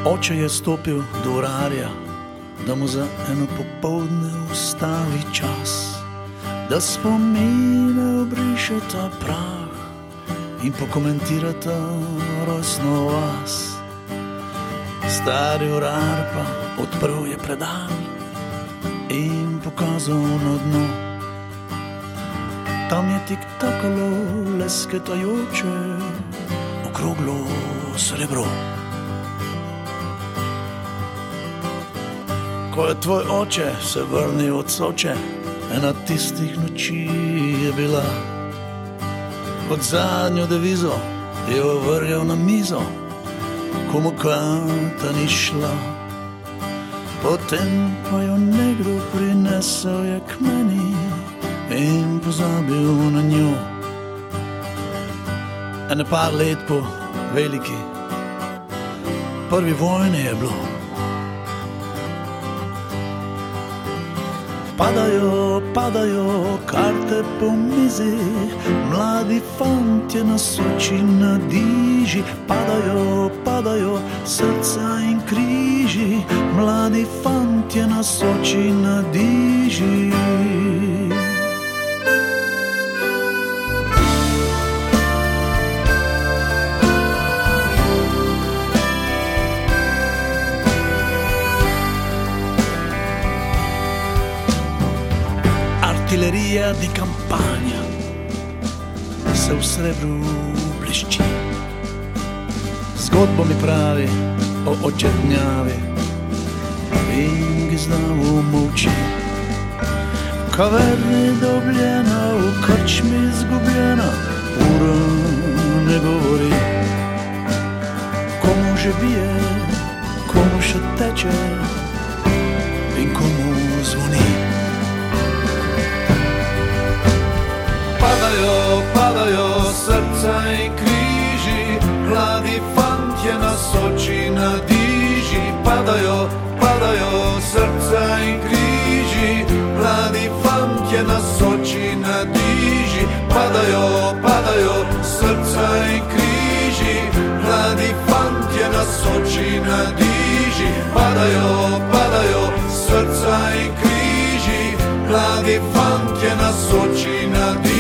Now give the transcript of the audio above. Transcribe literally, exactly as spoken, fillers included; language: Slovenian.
Oče je stopil do urarja, da mu za eno popoldne ustavi čas, da spomine obrišeta prah in pokomentirata rojstno vas. Stari urar pa odprl je predal in pokazal na dno. Tam je tik takalo lesketajoče okroglo srebro. Ko je tvoj oče se vrnil od Soče, ena tistih noči je bila. Kot zadnjo devizo je jo vrgel na mizo, komu karta ni šla. Potem pa jo nekdo prinesel je k meni in pozabil na njo. Ene par let po veliki prvi vojni je bilo. Padajo, padajo karte po mizi, mladi fantje na Soči na diži. Padajo, padajo srca in križi, mladi fantje na Soči na diži. Artilerija di kampanja se v srebru blešči. Zgodbo mi pravi o očetnjavi in gizdavo molči. V kaverni dobljena, v krčmi izgubljena, ura ne govori. Komu že bije, komu še teče in komu zvoni. Padajo, padajo srca in križi, mladi fantje na Soči na diži. Padajo, padajo srca in križi, mladi fantje na Soči na diži. Padajo, padajo srca in križi, mladi fantje na Soči na diži. Padajo, padajo srca in križi, mladi fantje na Soči na diži.